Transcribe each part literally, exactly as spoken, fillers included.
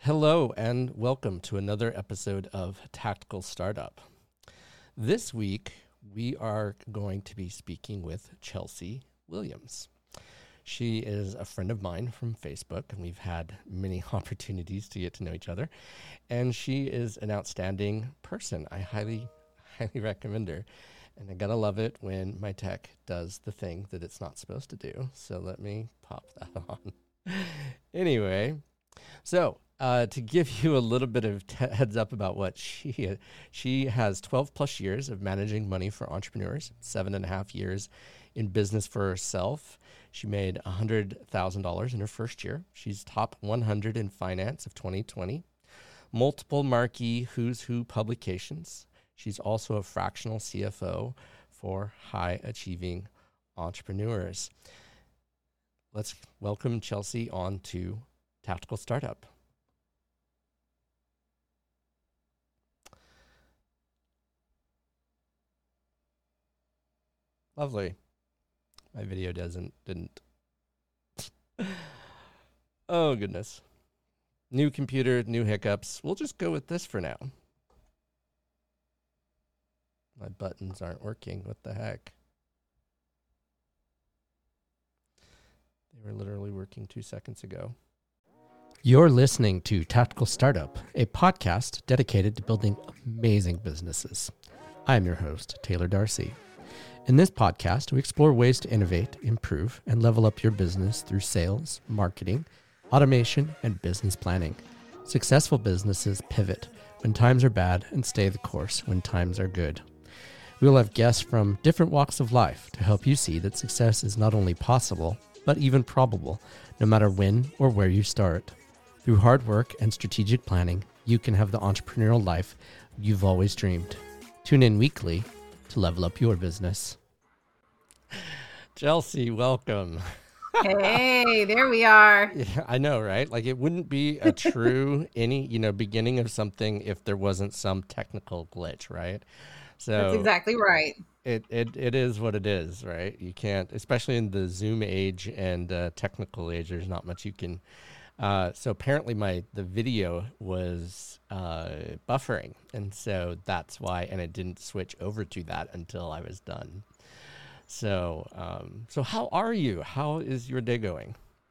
Hello and welcome to another episode of Tactical Startup. This week, we are going to be speaking with Chelsea Williams. She is a friend of mine from Facebook, and we've had many opportunities to get to know each other. And she is an outstanding person. I highly, highly recommend her. And I gotta love it when my tech does the thing that it's not supposed to do. So let me pop that on. Anyway, so uh, to give you a little bit of t- heads up about what she is, she has twelve plus years of managing money for entrepreneurs, seven and a half years in business for herself. She made one hundred thousand dollars in her first year. She's top one hundred in finance of twenty twenty. Multiple marquee Who's Who publications. She's also a fractional C F O for high achieving entrepreneurs. Let's welcome Chelsea on to Tactical Startup. Lovely. My video doesn't, didn't. Oh, goodness. New computer, new hiccups. We'll just go with this for now. My buttons aren't working. What the heck? They were literally working two seconds ago. You're listening to Tactical Startup, a podcast dedicated to building amazing businesses. I'm your host, Taylor Darcy. In this podcast, we explore ways to innovate, improve, and level up your business through sales, marketing, automation, and business planning. Successful businesses pivot when times are bad and stay the course when times are good. We will have guests from different walks of life to help you see that success is not only possible, but even probable, no matter when or where you start. Through hard work and strategic planning, you can have the entrepreneurial life you've always dreamed. Tune in weekly to level up your business. Chelsea, welcome. Hey, there we are. Yeah, I know, right? Like it wouldn't be a true any, you know, beginning of something if there wasn't some technical glitch, right? So that's exactly right. It it it is what it is, right? You can't, especially in the Zoom age and uh, technical age. There's not much you can. Uh, so apparently, my the video was uh, buffering, and so that's why. And it didn't switch over to that until I was done. So um, so how are you? How is your day going?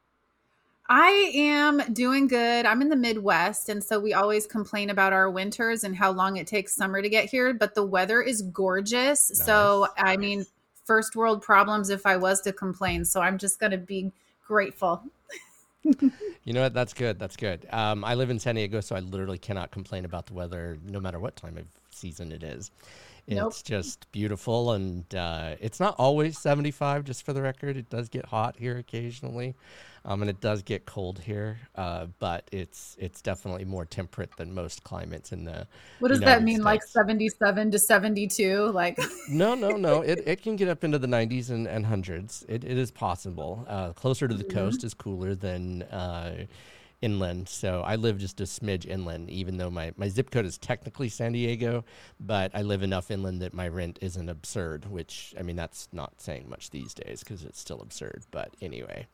I am doing good. I'm in the Midwest, and so we always complain about our winters and how long it takes summer to get here, but the weather is gorgeous. Nice. So, I mean, first world problems if I was to complain. So I'm just going to be grateful. You know what? That's good. That's good. Um, I live in San Diego, so I literally cannot complain about the weather no matter what time of season it is. It's nope. just beautiful, and uh, it's not always seventy-five, just for the record. It does get hot here occasionally, um, and it does get cold here, uh, but it's it's definitely more temperate than most climates in the What does United that mean, States. like seventy-seven to seventy-two? Like No, no, no. It it can get up into the nineties and, and hundreds. It, it is possible. Uh, closer to the mm-hmm. coast is cooler than uh, inland. So I live just a smidge inland, even though my, my zip code is technically San Diego, but I live enough inland that my rent isn't absurd, which, I mean, that's not saying much these days because it's still absurd. But anyway,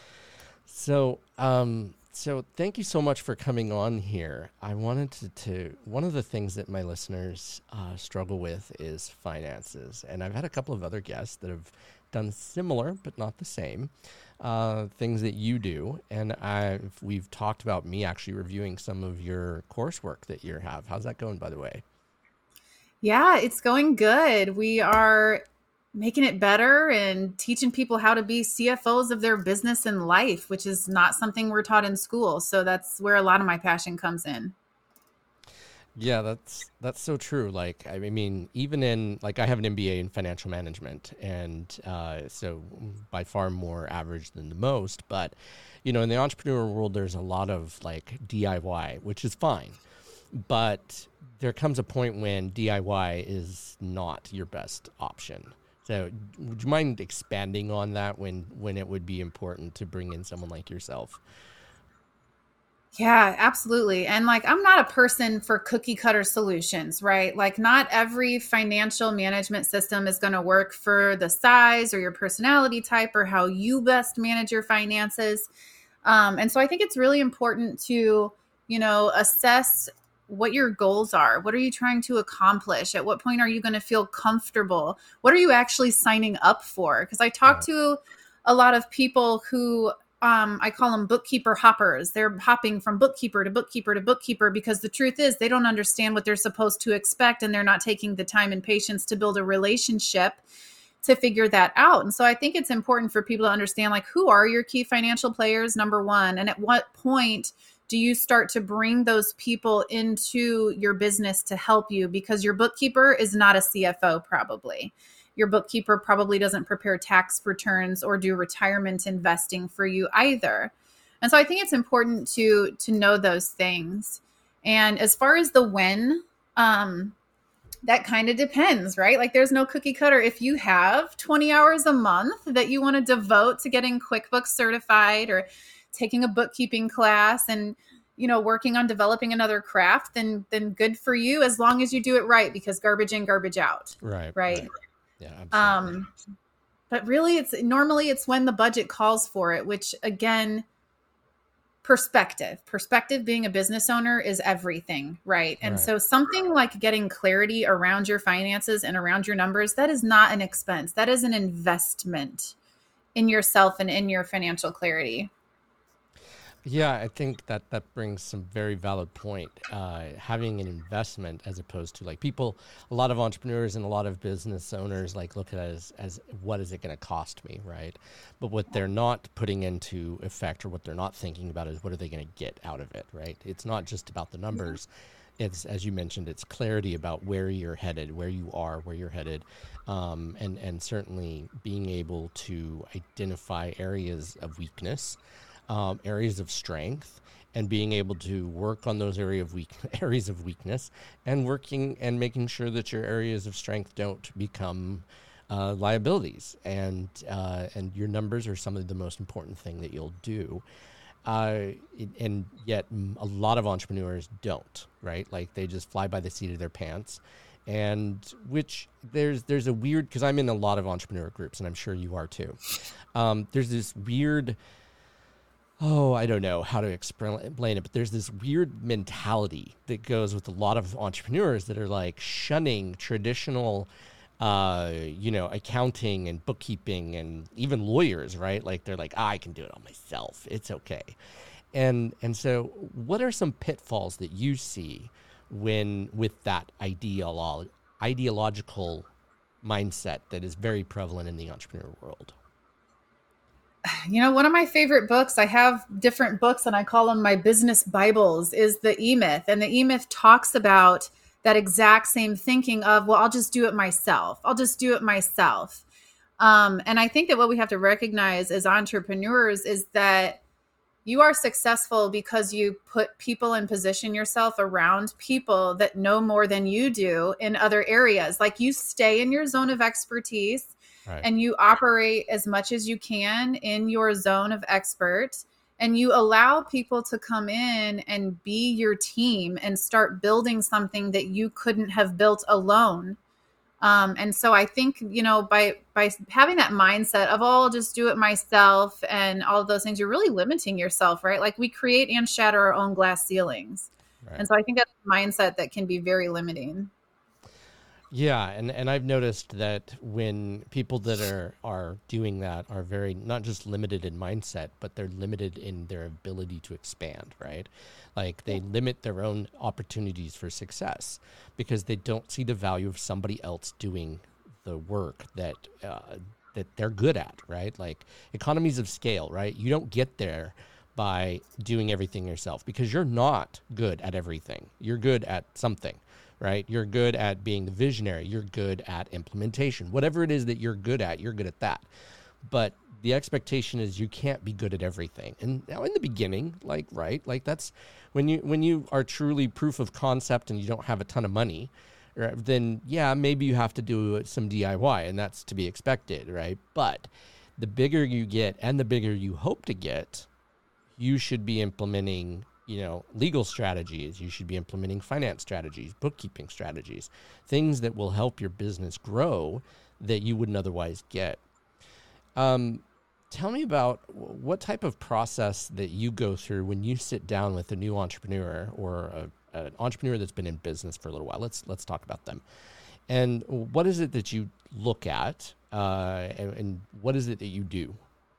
so um, so thank you so much for coming on here. I wanted to, to one of the things that my listeners uh, struggle with is finances. And I've had a couple of other guests that have done similar, but not the same. Uh, things that you do, and I've, we've talked about me actually reviewing some of your coursework that you have. How's that going, by the way? Yeah, it's going good. We are making it better and teaching people how to be C F Os of their business and life, which is not something we're taught in school. So that's where a lot of my passion comes in. Yeah, that's that's so true. Like, I mean, even in, like, I have an M B A in financial management, and uh, so by far more average than the most. But, you know, in the entrepreneur world, there's a lot of, like, D I Y, which is fine. But there comes a point when D I Y is not your best option. So would you mind expanding on that when, when it would be important to bring in someone like yourself? Yeah, absolutely. And like, I'm not a person for cookie cutter solutions, right? Like not every financial management system is going to work for the size or your personality type or how you best manage your finances. Um, and so I think it's really important to you know, assess what your goals are. What are you trying to accomplish? At what point are you going to feel comfortable? What are you actually signing up for? Because I talk Right. to a lot of people who um, I call them bookkeeper hoppers. They're hopping from bookkeeper to bookkeeper to bookkeeper because the truth is they don't understand what they're supposed to expect, and they're not taking the time and patience to build a relationship to figure that out. And so I think it's important for people to understand, like, who are your key financial players, number one, and at what point do you start to bring those people into your business to help you? Because your bookkeeper is not a C F O, probably. Your bookkeeper probably doesn't prepare tax returns or do retirement investing for you either. And so I think it's important to to know those things. And as far as the when, um, that kind of depends, right? Like there's no cookie cutter. If you have twenty hours a month that you want to devote to getting QuickBooks certified or taking a bookkeeping class and, you know, working on developing another craft, then then good for you, as long as you do it right, because garbage in, garbage out. Right. Right. right. Yeah, absolutely. Um, but really it's normally it's when the budget calls for it, which again, perspective, perspective being a business owner is everything. Right. And Right. so something like getting clarity around your finances and around your numbers, that is not an expense. That is an investment in yourself and in your financial clarity. Yeah, I think that that brings some very valid point. Uh, having an investment as opposed to like people, a lot of entrepreneurs and a lot of business owners like look at it as, as what is it going to cost me, right? But what they're not putting into effect, or what they're not thinking about, is what are they going to get out of it, right? It's not just about the numbers. It's, as you mentioned, it's clarity about where you're headed, where you are, where you're headed, um, and and certainly being able to identify areas of weakness. Um, areas of strength, and being able to work on those area of weak areas of weakness, and working and making sure that your areas of strength don't become uh, liabilities. And uh, and your numbers are some of the most important thing that you'll do. Uh, it, and yet a lot of entrepreneurs don't, right? Like they just fly by the seat of their pants. And which there's there's a weird, because I'm in a lot of entrepreneur groups, and I'm sure you are too. Um, there's this weird. Oh, I don't know how to explain it, but there's this weird mentality that goes with a lot of entrepreneurs that are like shunning traditional, uh, you know, accounting and bookkeeping and even lawyers, right? Like they're like, ah, I can do it on myself. It's okay. And and so what are some pitfalls that you see when with that ideolo- ideological mindset that is very prevalent in the entrepreneur world? You know, one of my favorite books, I have different books and I call them my business Bibles, is the E-Myth. And the E-Myth talks about that exact same thinking of, well, I'll just do it myself. I'll just do it myself. Um, and I think that what we have to recognize as entrepreneurs is that you are successful because you put people and position yourself around people that know more than you do in other areas. Like you stay in your zone of expertise. Right. And you operate as much as you can in your zone of expert, and you allow people to come in and be your team and start building something that you couldn't have built alone. Um, and so I think, you know, by by having that mindset of, oh, I'll just do it myself and all of those things, you're really limiting yourself, right? Like we create and shatter our own glass ceilings. Right. And so I think that's a mindset that can be very limiting. Yeah, and, and I've noticed that when people that are, are doing that are very, not just limited in mindset, but they're limited in their ability to expand, right? Like they limit their own opportunities for success because they don't see the value of somebody else doing the work that uh, that they're good at, right? Like economies of scale, right? You don't get there by doing everything yourself because you're not good at everything. You're good at something. Right? You're good at being the visionary. You're good at implementation. Whatever it is that you're good at, you're good at that. But the expectation is you can't be good at everything. And now in the beginning, like, right, like that's when you when you are truly proof of concept and you don't have a ton of money, right, then yeah, maybe you have to do some D I Y, and that's to be expected, right? But the bigger you get and the bigger you hope to get, you should be implementing, you know, legal strategies. You should be implementing finance strategies, bookkeeping strategies, things that will help your business grow that you wouldn't otherwise get. Um, Tell me about what type of process that you go through when you sit down with a new entrepreneur or a, an entrepreneur that's been in business for a little while. Let's let's talk about them. And what is it that you look at, uh, and, and what is it that you do?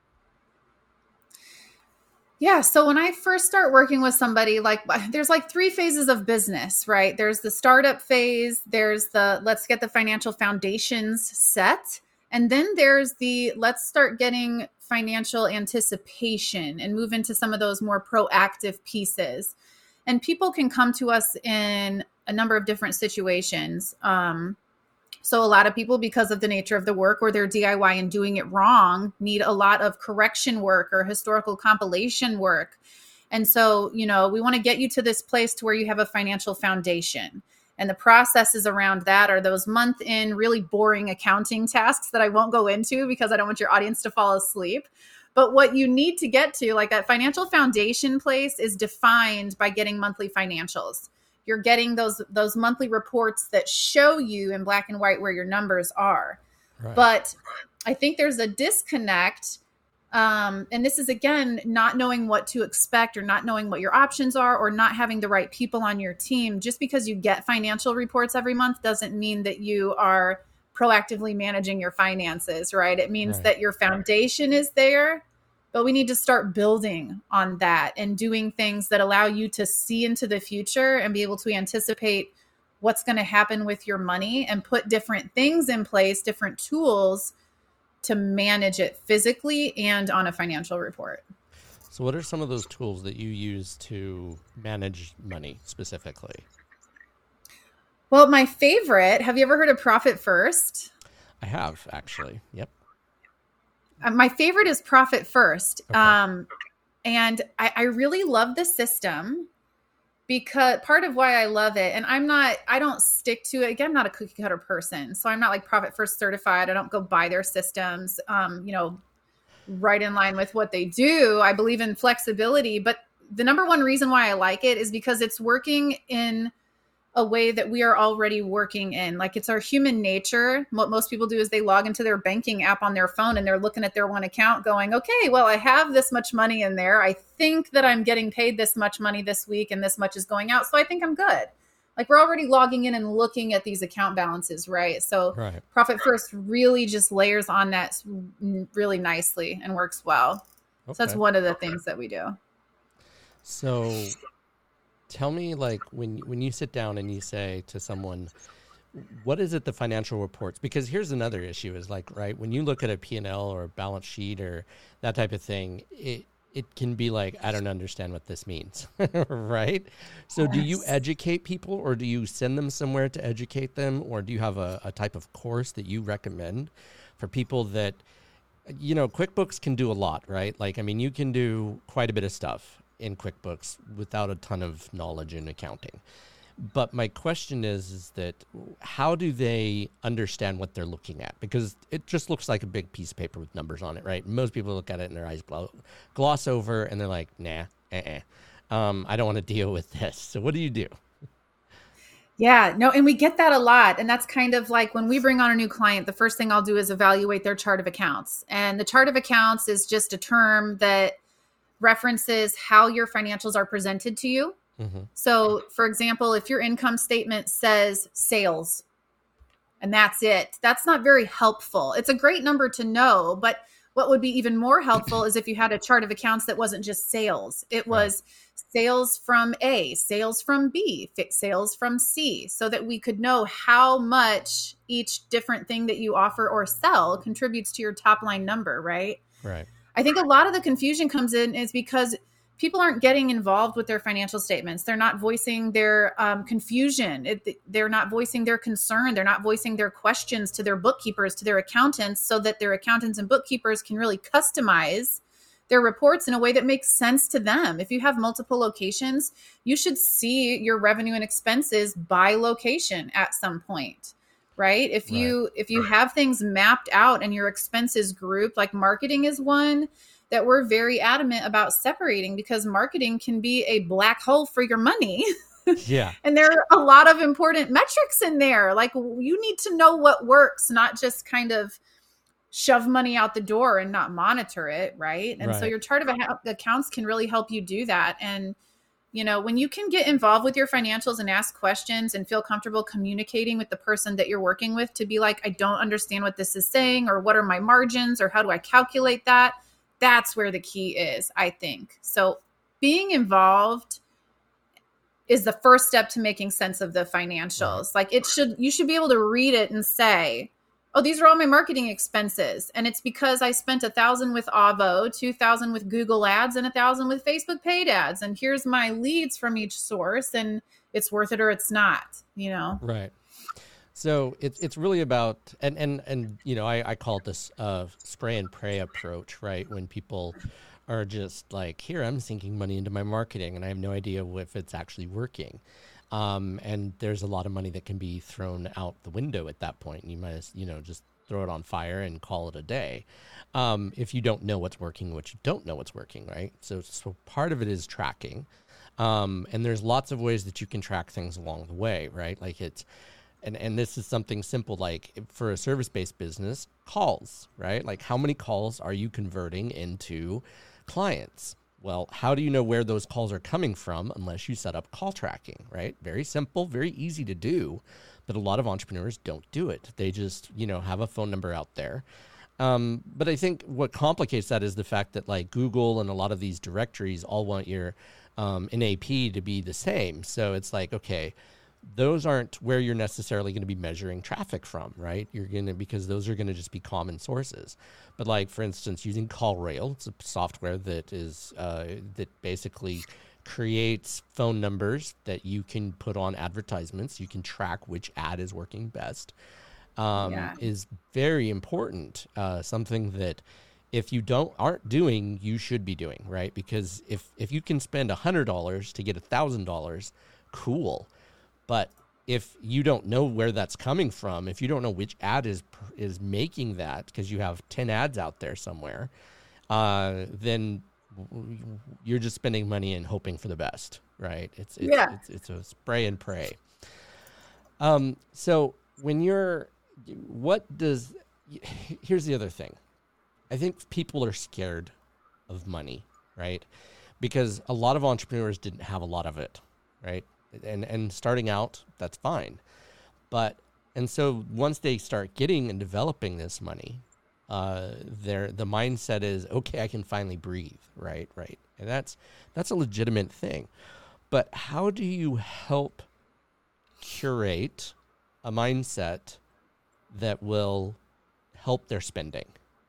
Yeah. So when I first start working with somebody, like there's like three phases of business, right? There's the startup phase. There's the let's get the financial foundations set. And then there's the let's start getting financial anticipation and move into some of those more proactive pieces. And people can come to us in a number of different situations. Um, So a lot of people, because of the nature of the work or they're D I Y and doing it wrong, need a lot of correction work or historical compilation work. And so, you know, we want to get you to this place to where you have a financial foundation. And the processes around that are those month in really boring accounting tasks that I won't go into because I don't want your audience to fall asleep. But what you need to get to, like that financial foundation place, is defined by getting monthly financials. You're getting those those monthly reports that show you in black and white where your numbers are. Right. But I think there's a disconnect. Um, and this is, again, not knowing what to expect or not knowing what your options are or not having the right people on your team. Just because you get financial reports every month doesn't mean that you are proactively managing your finances, right? It means right. that your foundation is there. But we need to start building on that and doing things that allow you to see into the future and be able to anticipate what's going to happen with your money and put different things in place, different tools to manage it physically and on a financial report. So what are some of those tools that you use to manage money specifically? Well, my favorite, have you ever heard of Profit First? I have, actually. Yep. My favorite is Profit First. Okay. Um, and I, I really love the system because part of why I love it, and I'm not, I don't stick to it. Again, I'm not a cookie cutter person. So I'm not like Profit First certified. I don't go buy their systems, um, you know, right in line with what they do. I believe in flexibility, but the number one reason why I like it is because it's working in a way that we are already working in. Like, it's our human nature. What most people do is they log into their banking app on their phone and they're looking at their one account going, okay, well, I have this much money in there. I think that I'm getting paid this much money this week and this much is going out. So I think I'm good. Like, we're already logging in and looking at these account balances, right? So right. Profit First really just layers on that really nicely and works well. Okay. So that's one of the things that we do. So tell me, like, when when you sit down and you say to someone, what is it the financial reports? Because here's another issue is, like, right, when you look at a P and L or a balance sheet or that type of thing, it it can be like, I don't understand what this means, right? So yes. Do you educate people, or do you send them somewhere to educate them, or do you have a, a type of course that you recommend for people that, you know, QuickBooks can do a lot, right? Like, I mean, you can do quite a bit of stuff in QuickBooks without a ton of knowledge in accounting. But my question is, is that how do they understand what they're looking at? Because it just looks like a big piece of paper with numbers on it, right? Most people look at it and their eyes glow, gloss over and they're like, nah, uh-uh. um, I don't want to deal with this. So what do you do? Yeah, no, and we get that a lot. And that's kind of like when we bring on a new client, the first thing I'll do is evaluate their chart of accounts. And the chart of accounts is just a term that references how your financials are presented to you. Mm-hmm. So, for example, if your income statement says sales and that's it, that's not very helpful. It's a great number to know, but what would be even more helpful is if you had a chart of accounts that wasn't just sales. It was right. sales from A, sales from B, sales from C, so that we could know how much each different thing that you offer or sell contributes to your top line number, right? Right. I think a lot of the confusion comes in is because people aren't getting involved with their financial statements. They're not voicing their um, confusion. It, they're not voicing their concern. They're not voicing their questions to their bookkeepers, to their accountants, so that their accountants and bookkeepers can really customize their reports in a way that makes sense to them. If you have multiple locations, you should see your revenue and expenses by location at some point. Right. If you right. if you have things mapped out and your expenses grouped, like marketing is one that we're very adamant about separating, because marketing can be a black hole for your money. Yeah. And there are a lot of important metrics in there. Like, you need to know what works, not just kind of shove money out the door and not monitor it, right? And Right. so your chart of accounts can really help you do that. And you know, when you can get involved with your financials and ask questions and feel comfortable communicating with the person that you're working with to be like, I don't understand what this is saying, or what are my margins, or how do I calculate that? That's where the key is, I think. So being involved is the first step to making sense of the financials. Like it should, you should be able to read it and say, oh, these are all my marketing expenses. And it's because I spent a thousand with Avo, two thousand with Google ads, and a thousand with Facebook paid ads. And here's my leads from each source, and it's worth it or it's not, you know? Right. So it's, it's really about, and, and, and, you know, I, I call it this uh, spray and pray approach, right? When people are just like, here, I'm sinking money into my marketing and I have no idea if it's actually working. Um, and there's a lot of money that can be thrown out the window at that point. You might, you know, just throw it on fire and call it a day. Um, if you don't know what's working, what you don't know what's working, right? So, so part of it is tracking. Um, and there's lots of ways that you can track things along the way, right? Like it's, and, and this is something simple, like for a service-based business, calls, right? Like how many calls are you converting into clients? Well, how do you know where those calls are coming from unless you set up call tracking, right? Very simple, very easy to do, but a lot of entrepreneurs don't do it. They just, you know, have a phone number out there. Um, but I think what complicates that is the fact that like Google and a lot of these directories all want your um, N A P to be the same. So it's like, okay, those aren't where you're necessarily going to be measuring traffic from, right? You're going to, because those are going to just be common sources. But like, for instance, using CallRail, it's a software that is, uh, that basically creates phone numbers that you can put on advertisements. You can track which ad is working best, um, Yeah. is very important. Uh, something that if you don't, aren't doing, you should be doing, right? Because if, if you can spend a hundred dollars to get a thousand dollars, cool. But if you don't know where that's coming from, if you don't know which ad is is making that, because you have ten ads out there somewhere, uh, then you're just spending money and hoping for the best, right? It's it's, Yeah. it's, it's a spray and pray. Um, so when you're, what does, here's the other thing. I think people are scared of money, right? Because a lot of entrepreneurs didn't have a lot of it, right? And and starting out, that's fine. But, and so once they start getting and developing this money, uh, their the mindset is, okay, I can finally breathe, right, right. And that's that's a legitimate thing. But how do you help curate a mindset that will help their spending?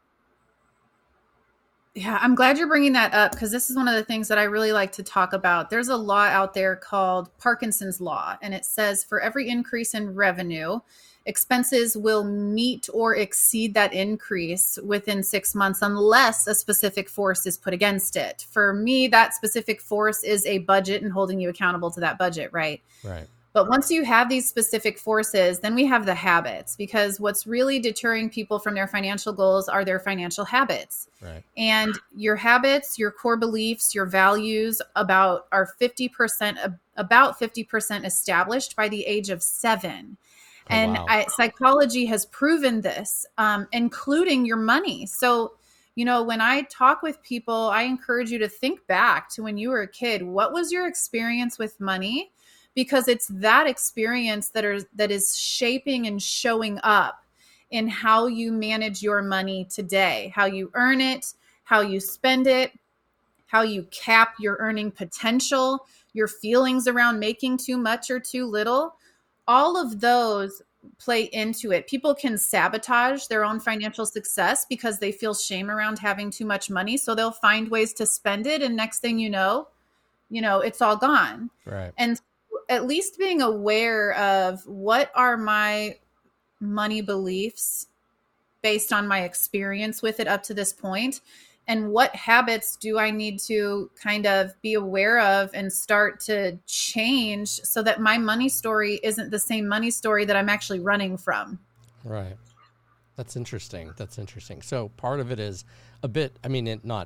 Yeah, I'm glad you're bringing that up because this is one of the things that I really like to talk about. There's a law out there called Parkinson's Law, and it says for every increase in revenue, expenses will meet or exceed that increase within six months unless a specific force is put against it. For me, that specific force is a budget and holding you accountable to that budget, right? Right. But once you have these specific forces, then we have the habits, because what's really deterring people from their financial goals are their financial habits. Right. And your habits, your core beliefs, your values about are fifty percent, about fifty percent established by the age of seven. Oh, and wow. I, psychology has proven this, um, including your money. So, you know, when I talk with people, I encourage you to think back to when you were a kid. What was your experience with money? Because it's that experience that are that is shaping and showing up in how you manage your money today, how you earn it, how you spend it, how you cap your earning potential, your feelings around making too much or too little. All of those play into it. People can sabotage their own financial success because they feel shame around having too much money. So they'll find ways to spend it. And next thing you know, you know, it's all gone. Right. And at least being aware of what are my money beliefs based on my experience with it up to this point, and what habits do I need to kind of be aware of and start to change so that my money story isn't the same money story that I'm actually running from. Right. That's interesting. That's interesting. So part of it is a bit, I mean, it not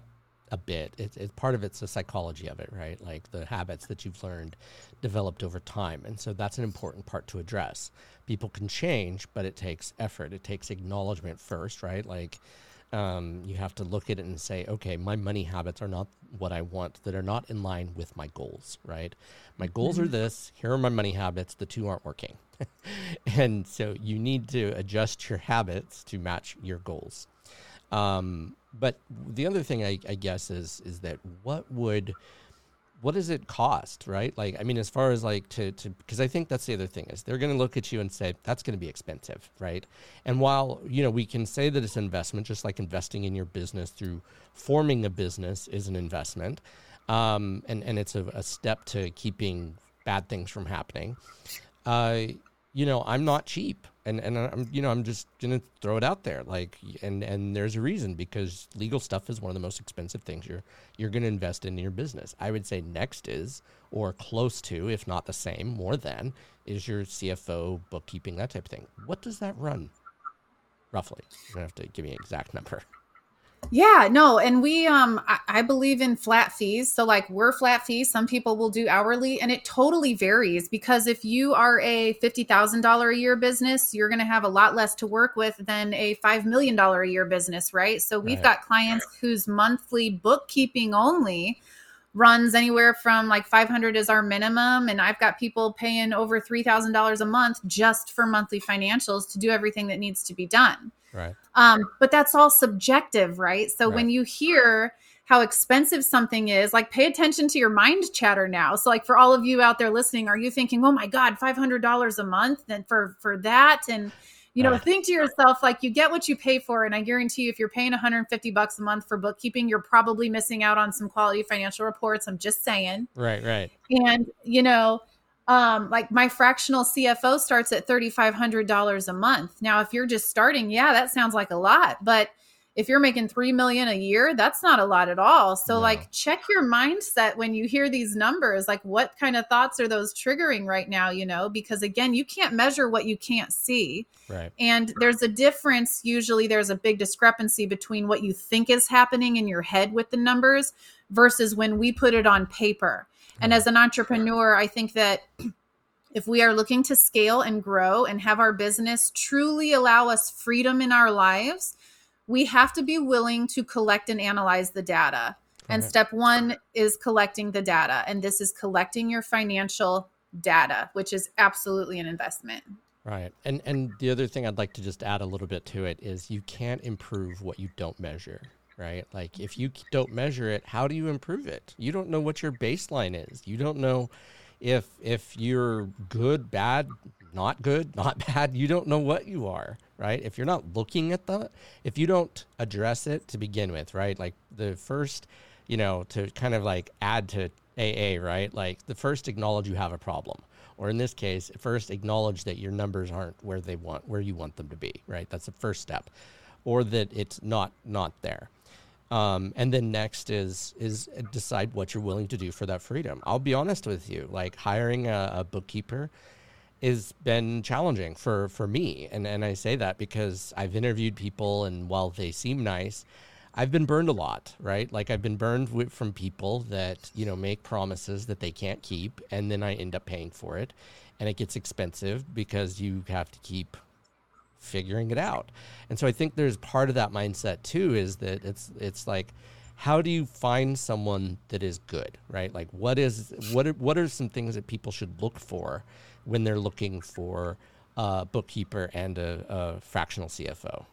a bit. It's it, part of it's the psychology of it, right? Like the habits that you've learned, developed over time. And so that's an important part to address. People can change, but it takes effort. It takes acknowledgement first, right? Like um, you have to look at it and say, okay, my money habits are not what I want, that are not in line with my goals, right? My goals are this, here are my money habits, the two aren't working. And so you need to adjust your habits to match your goals. Um, but the other thing I, I guess is, is that what would, what does it cost, right? Like, I mean, as far as like to, to, because I think that's the other thing is they're going to look at you and say, that's going to be expensive, right? And while, you know, we can say that it's an investment, just like investing in your business through forming a business is an investment. Um, and, and it's a, a step to keeping bad things from happening. Uh, you know, I'm not cheap, and, and I'm, you know, I'm just going to throw it out there. Like, and, and there's a reason, because legal stuff is one of the most expensive things you're, you're going to invest in your business. I would say next is, or close to, if not the same, more than, is your C F O, bookkeeping, that type of thing. What does that run roughly? You don't have to give me an exact number. Yeah, no. And we, um, I, I believe in flat fees. So like we're flat fees. Some people will do hourly, and it totally varies, because if you are a fifty thousand dollars a year business, you're going to have a lot less to work with than a five million dollars a year business. Right. So we've Right. got clients whose monthly bookkeeping only runs anywhere from like five hundred is our minimum. And I've got people paying over three thousand dollars a month just for monthly financials to do everything that needs to be done. Right. Um, but that's all subjective, right? So Right. when you hear how expensive something is, like pay attention to your mind chatter now. So like for all of you out there listening, are you thinking, oh my God, five hundred dollars a month and for, for that? And, you know, Right. think to yourself, like you get what you pay for. And I guarantee you, if you're paying one hundred fifty bucks a month for bookkeeping, you're probably missing out on some quality financial reports. I'm just saying. Right. Right. And, you know, Um, like my fractional C F O starts at three thousand five hundred dollars a month. Now, if you're just starting, yeah, that sounds like a lot, but if you're making three million a year, that's not a lot at all. So No. like check your mindset when you hear these numbers, like what kind of thoughts are those triggering right now, you know, because again, you can't measure what you can't see. Right. And there's a difference. Usually there's a big discrepancy between what you think is happening in your head with the numbers versus when we put it on paper. And as an entrepreneur, I think that if we are looking to scale and grow and have our business truly allow us freedom in our lives, we have to be willing to collect and analyze the data. And Right. step one is collecting the data. And this is collecting your financial data, which is absolutely an investment. Right. And and the other thing I'd like to just add a little bit to it is you can't improve what you don't measure, right? Like if you don't measure it, how do you improve it? You don't know what your baseline is. You don't know if if you're good, bad, not good, not bad. You don't know what you are, right? If you're not looking at that, if you don't address it to begin with, right? Like the first, you know, to kind of like add to A A, right? Like the first acknowledge you have a problem. Or in this case, first acknowledge that your numbers aren't where they want, where you want them to be, right? That's the first step. Or that it's not not there. Um, and then next is is decide what you're willing to do for that freedom. I'll be honest with you, like hiring a, a bookkeeper has been challenging for, for me. And, and I say that because I've interviewed people, and while they seem nice, I've been burned a lot, right? Like I've been burned with, from people that, you know, make promises that they can't keep, and then I end up paying for it. And it gets expensive because you have to keep figuring it out. And so I think there's part of that mindset too, is that it's it's like, how do you find someone that is good, right? Like what is what are, what are some things that people should look for when they're looking for a bookkeeper and a, a fractional C F O?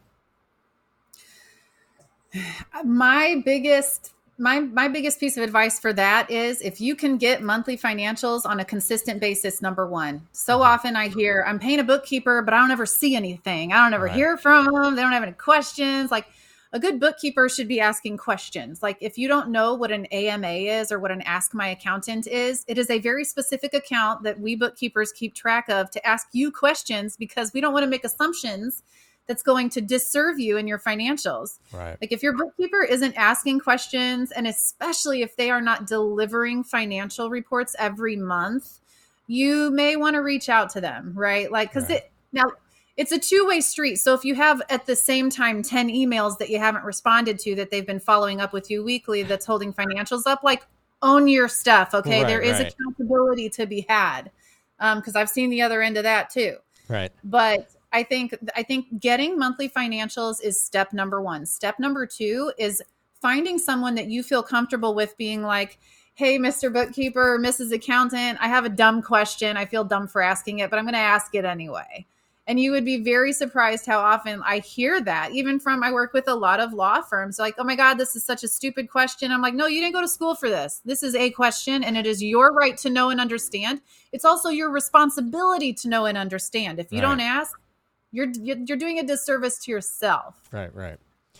My biggest my my biggest piece of advice for that is if you can get monthly financials on a consistent basis, number one. So Mhm. often I hear, I'm paying a bookkeeper, but I don't ever see anything. I don't ever Right. hear from them. They don't have any questions. Like a good bookkeeper should be asking questions. Like if you don't know what an A M A is or what an Ask My Accountant is, it is a very specific account that we bookkeepers keep track of to ask you questions, because we don't want to make assumptions that's going to disserve you in your financials. Right. Like if your bookkeeper isn't asking questions, and especially if they are not delivering financial reports every month, you may want to reach out to them, right? Like, because Right. it now it's a two-way street. So if you have at the same time ten emails that you haven't responded to that they've been following up with you weekly that's holding financials up, like own your stuff. Okay. Right, there is right. accountability to be had. Um, cause I've seen the other end of that too. Right. But I think, I think getting monthly financials is step number one. Step number two is finding someone that you feel comfortable with being like, hey, Mister Bookkeeper, Missus Accountant, I have a dumb question. I feel dumb for asking it, but I'm going to ask it anyway. And you would be very surprised how often I hear that, even from, I work with a lot of law firms, like, oh my God, this is such a stupid question. I'm like, no, you didn't go to school for this. This is a question, and it is your right to know and understand. It's also your responsibility to know and understand. If you Right. don't ask, you're you're doing a disservice to yourself. Right, right.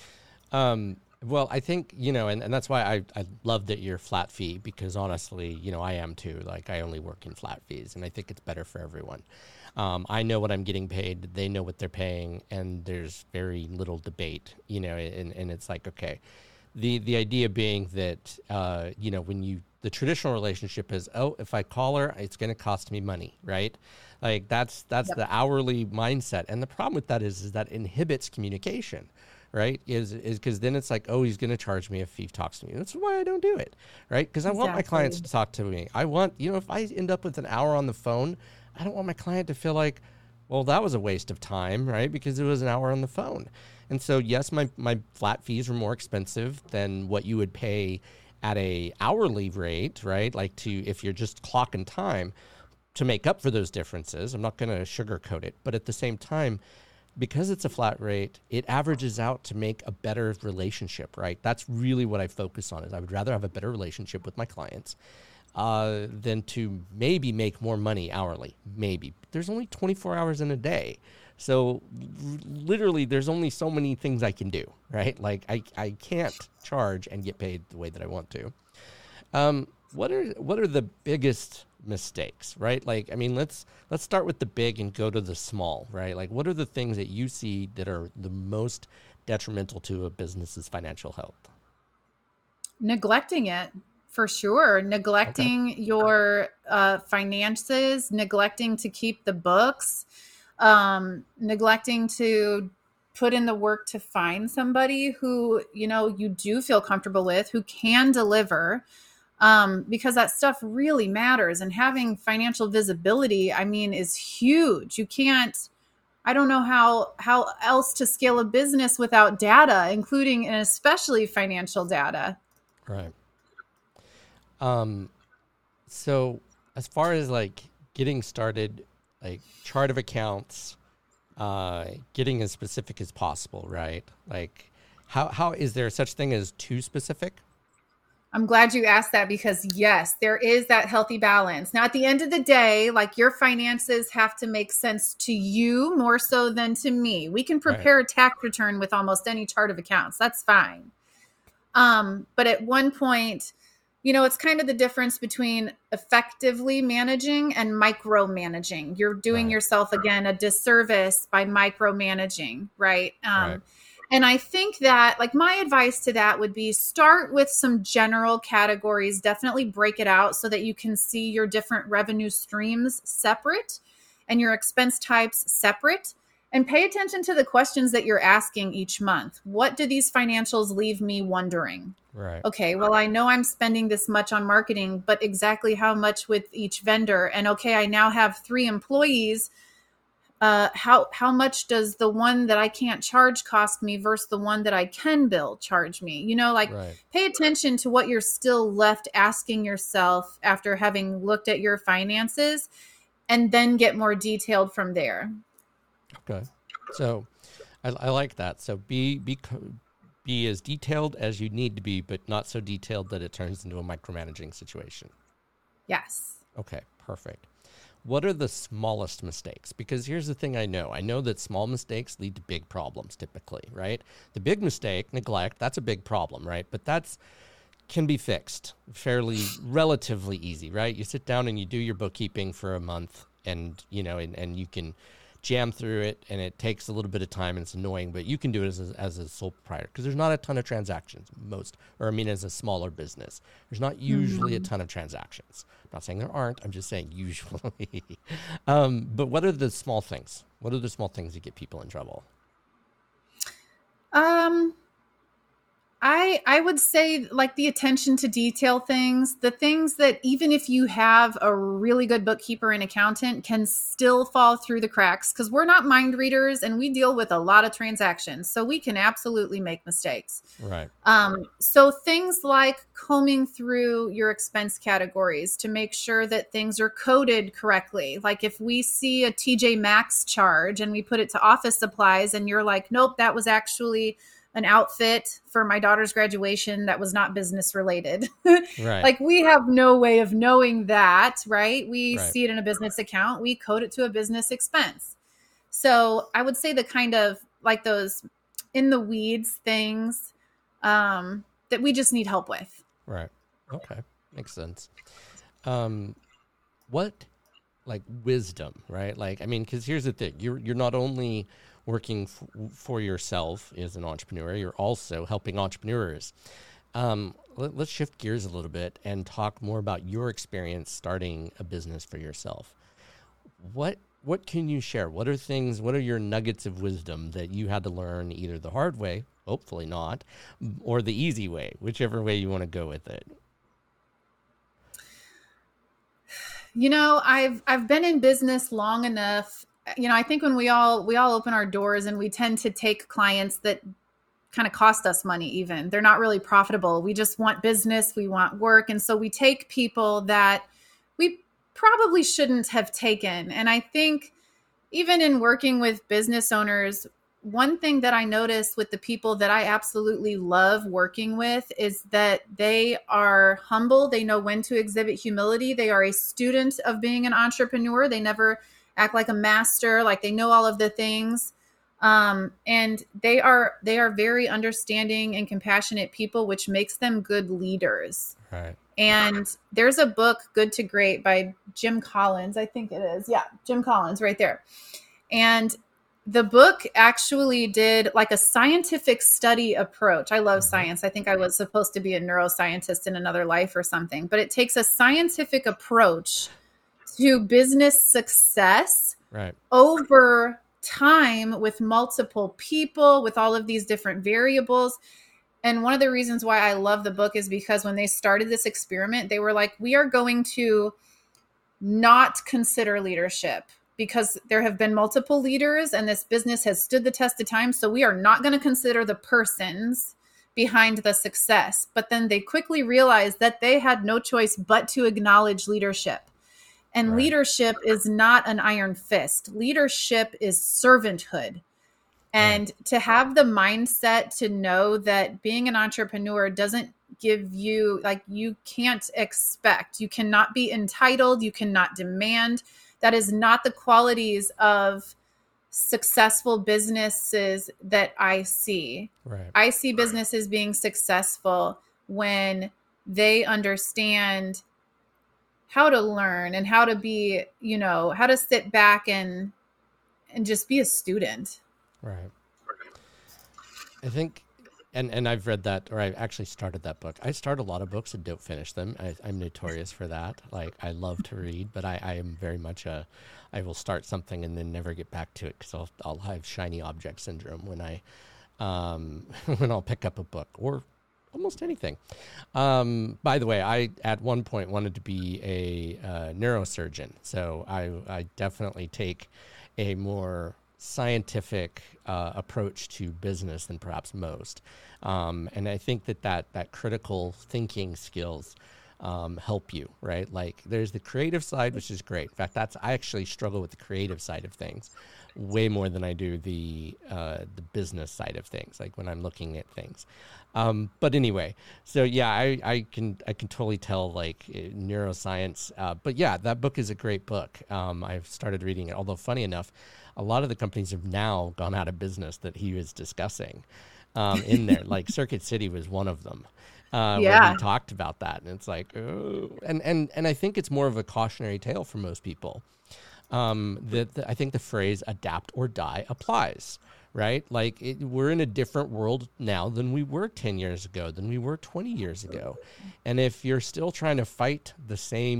Um, well, I think, you know, and, and that's why I, I love that you're flat fee, because honestly, you know, I am too. Like, I only work in flat fees, and I think it's better for everyone. Um, I know what I'm getting paid. They know what they're paying, and there's very little debate, you know, and, and it's like, okay, the, the idea being that, uh, you know, when you, the traditional relationship is, oh, if I call her, it's going to cost me money, right? Like that's, that's Yep. the hourly mindset. And the problem with that is, is that inhibits communication, right? Is, is because then it's like, oh, he's going to charge me if he talks to me. That's why I don't do it, right? Because I want my clients Exactly. to talk to me. I want, you know, if I end up with an hour on the phone, I don't want my client to feel like, well, that was a waste of time, right? Because it was an hour on the phone. And so, yes, my, my flat fees are more expensive than what you would pay at a hourly rate, right? Like to, if you're just clocking time to make up for those differences. I'm not going to sugarcoat it, but at the same time, because it's a flat rate, it averages out to make a better relationship, right? That's really what I focus on. Is I would rather have a better relationship with my clients uh, than to maybe make more money hourly. Maybe. There's only twenty-four hours in a day. So r- literally there's only so many things I can do, right? Like I, I can't charge and get paid the way that I want to. Um, what are, what are the biggest mistakes, right? Like, I mean, let's, let's start with the big and go to the small, right? Like, what are the things that you see that are the most detrimental to a business's financial health? Neglecting it, for sure. Neglecting Okay. your uh, finances, neglecting to keep the books, um, neglecting to put in the work to find somebody who, you know, you do feel comfortable with, who can deliver, um, because that stuff really matters. And having financial visibility, I mean, is huge. You can't, I don't know how how else to scale a business without data, including and especially financial data. Right. Um, so as far as like getting started, like chart of accounts, uh, getting as specific as possible, right? Like how, how is there such thing as too specific? I'm glad you asked that because yes, there is that healthy balance. Now, at the end of the day, like your finances have to make sense to you more so than to me. We can Right. prepare a tax return with almost any chart of accounts. That's fine. Um, but at one point, you know, it's kind of the difference between effectively managing and micromanaging. You're doing Right. yourself, again, a disservice by micromanaging, right? Um, Right. And I think that, like, my advice to that would be start with some general categories, definitely break it out so that you can see your different revenue streams separate and your expense types separate. And pay attention to the questions that you're asking each month. What do these financials leave me wondering? Right. Okay, well, I know I'm spending this much on marketing, but exactly how much with each vendor? And okay, I now have three employees. Uh, how how much does the one that I can't charge cost me versus the one that I can bill charge me? You know, like Right. pay attention to what you're still left asking yourself after having looked at your finances, and then get more detailed from there. Okay. So I, I like that. So be, be, co- be as detailed as you need to be, but not so detailed that it turns into a micromanaging situation. Yes. Okay. Perfect. What are the smallest mistakes? Because here's the thing I know. I know that small mistakes lead to big problems typically, right? The big mistake, neglect, that's a big problem, right? But that's can be fixed fairly relatively easy, right? You sit down and you do your bookkeeping for a month and, you know, and, and you can jam through it and it takes a little bit of time and it's annoying, but you can do it as a, as a sole proprietor because there's not a ton of transactions most, or I mean, as a smaller business, there's not usually mm-hmm. a ton of transactions. I'm not saying there aren't, I'm just saying usually. um, but what are the small things? What are the small things that get people in trouble? Um, I I would say like the attention to detail things, the things that even if you have a really good bookkeeper and accountant can still fall through the cracks because we're not mind readers and we deal with a lot of transactions. So we can absolutely make mistakes. Right. Um, so things like combing through your expense categories to make sure that things are coded correctly. Like if we see a T J Maxx charge and we put it to office supplies and you're like, nope, that was actually an outfit for my daughter's graduation that was not business related. Right. Like we have no way of knowing that, right? We Right. see it in a business account, we code it to a business expense. So I would say the kind of like those in the weeds things um, that we just need help with. Right. Okay. Makes sense. Um, what like wisdom, right? Like, I mean, cause here's the thing, you're, you're not only working f- for yourself as an entrepreneur, you're also helping entrepreneurs. Um, let, let's shift gears a little bit and talk more about your experience starting a business for yourself. What what can you share? What are things, what are your nuggets of wisdom that you had to learn either the hard way, hopefully not, or the easy way, whichever way you want to go with it? You know, I've I've been in business long enough. You know, I think when we all we all open our doors and we tend to take clients that kind of cost us money even. They're not really profitable. We just want business, we want work, and so we take people that we probably shouldn't have taken. And I think even in working with business owners, one thing that I notice with the people that I absolutely love working with is that they are humble. They know when to exhibit humility. They are a student of being an entrepreneur. They never act like a master, like they know all of the things. Um, and they are they are very understanding and compassionate people, which makes them good leaders. Right. And there's a book, Good to Great, by Jim Collins. I think it is. Yeah, Jim Collins right there. And the book actually did like a scientific study approach. I love science. I think I was supposed to be a neuroscientist in another life or something, but it takes a scientific approach to business success Right. over time with multiple people, with all of these different variables. And one of the reasons why I love the book is because when they started this experiment, they were like, we are going to not consider leadership because there have been multiple leaders and this business has stood the test of time. So we are not going to consider the persons behind the success. But then they quickly realized that they had no choice but to acknowledge leadership. And Right. leadership is not an iron fist. Leadership is servanthood. And Right. to have the mindset to know that being an entrepreneur doesn't give you, like, you can't expect, you cannot be entitled, you cannot demand. That is not the qualities of successful businesses that I see. Right. I see businesses being successful when they understand how to learn and how to be, you know, how to sit back and and just be a student. Right. I think, and, and I've read that, or I actually started that book. I start a lot of books and don't finish them. I, I'm notorious for that. Like, I love to read, but I, I am very much a, I will start something and then never get back to it because I'll, I'll have shiny object syndrome when I, um, when I'll pick up a book or almost anything. Um, by the way, I at one point wanted to be a uh, neurosurgeon, so I, I definitely take a more scientific uh, approach to business than perhaps most. Um, and I think that, that that critical thinking skills um, help you, right? Like there's the creative side, which is great. In fact, that's, I actually struggle with the creative side of things way more than I do the, uh, the business side of things, like when I'm looking at things. Um, but anyway, so yeah, I, I can, I can totally tell like uh, neuroscience, uh, but yeah, that book is a great book. Um, I've started reading it, although funny enough, a lot of the companies have now gone out of business that he was discussing um, in there. Like Circuit City was one of them. Uh, Yeah. where he talked about that, and it's like, oh, and and and I think it's more of a cautionary tale for most people. Um, that the, I think the phrase "adapt or die" applies, right? Like it, we're in a different world now than we were ten years ago, than we were twenty years ago, and if you're still trying to fight the same